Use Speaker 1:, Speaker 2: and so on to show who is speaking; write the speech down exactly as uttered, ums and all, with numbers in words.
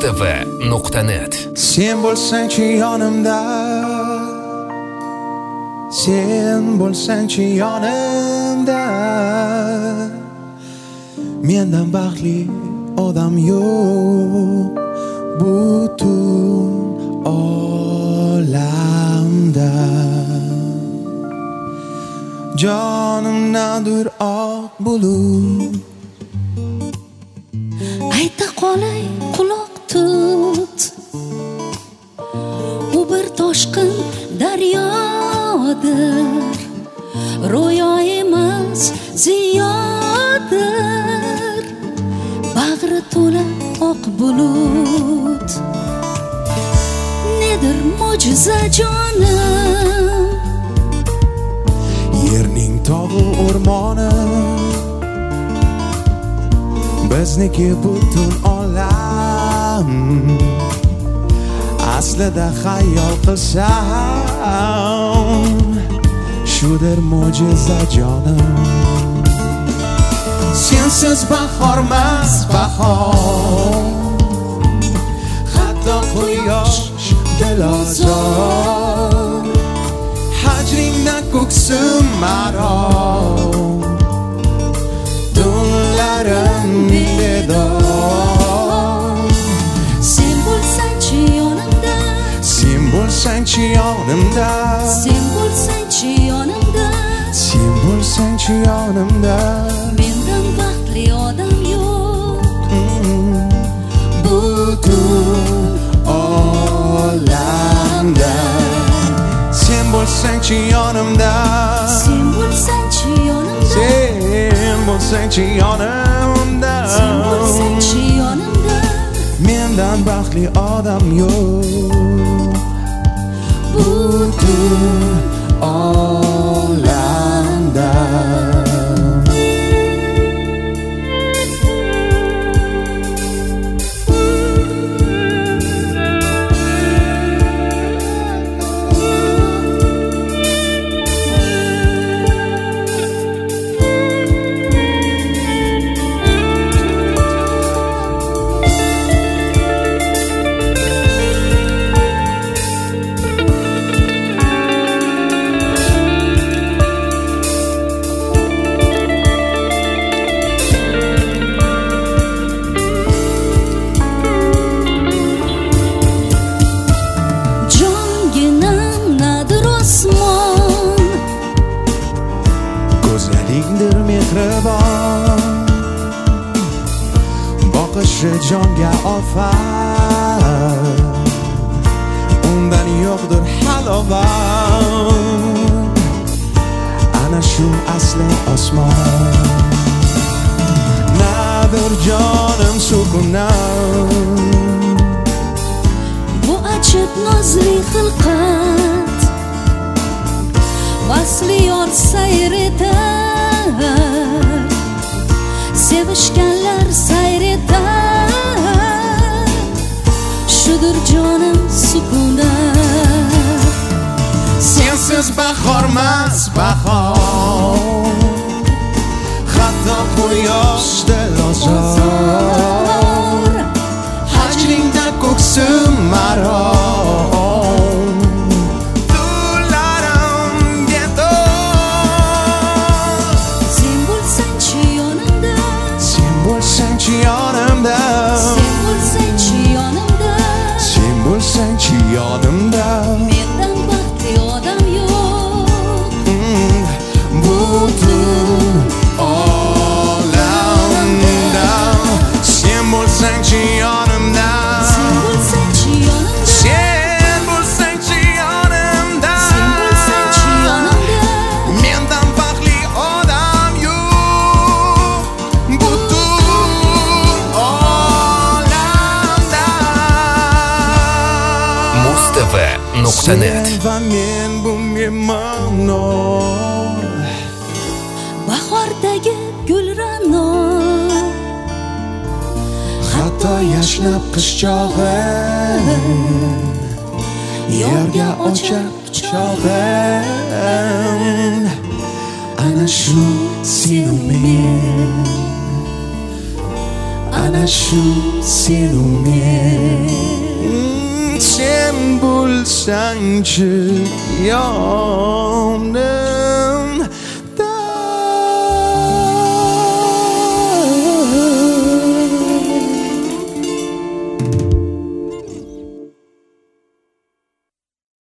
Speaker 1: mustafa nuqta net.
Speaker 2: Sen bo'lsang-chi yonimda, sen bo'lsang-chi yonimda, mendan baxtli odam yo'q butun olamda. Jonimdandir oq bulut,
Speaker 3: ayta qolay quloq tut, u bir toshqin daryodir, ro'yo emas ziyodir, bag'ri to'la oq bulut. Nedir mo'jiza jonim,
Speaker 2: yerning tog'u o'rmoni, bizniki butun olam. Aslida xayol qilsam, shudir mo'jiza jonim. Sensiz bahormas bahor, hatto quyosh dilozor, hajringdan ko'ksim marom, tunlarim bedor.
Speaker 3: sen bo'lsang-chi yonimda,
Speaker 2: Sen bo'lsang-chi yonimda,
Speaker 3: sen bo'lsang-chi yonimda,
Speaker 2: sen bo'lsang-chi yonimda,
Speaker 3: mendan baxtli odam yo'q
Speaker 2: butun olamda. Sen bo'lsang-chi yonimda,
Speaker 3: sen bo'lsang-chi yonimda,
Speaker 2: sen bo'lsang-chi yonimda,
Speaker 3: sen bo'lsang-chi yonimda,
Speaker 2: mendan baxtli odam yo'q butun olamda. Ko'zlaringdir mehribon, boqishi jonga ofat, undan yo'qdir halovat. Ana shu asli osmon, nadir jonim sukunat,
Speaker 3: bu ajib nozli xilqat, vasli yor sayr etar, sevishganlar sayr etar, shudur jonim sukunat.
Speaker 2: sensiz bahormas bahor, hatto quyosh dilozor, hajringda ko'ksim marom, tunlarim bedor.
Speaker 3: Sen bo'lsang-chi yonimda,
Speaker 2: Sen bo'lsang-chi yonimda,
Speaker 3: sen bo'lsang-chi yonimda,
Speaker 2: sen bo'lsang-chi yonimda,
Speaker 3: mendan baxtli odam yo'q
Speaker 2: butun olamda. Sen bo'lsang-chi yonimda,
Speaker 3: sen bo'lsang-chi yonimda,
Speaker 2: sen bo'lsang-chi yonimda,
Speaker 3: sen bo'lsang-chi yonimda,
Speaker 2: mendan baxtli odam yo'q butun olamda.
Speaker 1: mustafa nuqta net.
Speaker 2: Sen va men bunga ma'no,
Speaker 3: bahordagi gul ra'no,
Speaker 2: hatto yashnab qish chog'i, yerga ochar quchog'im. Ana shu sen u men, ana shu senu men sen bo'lsangchi yonimda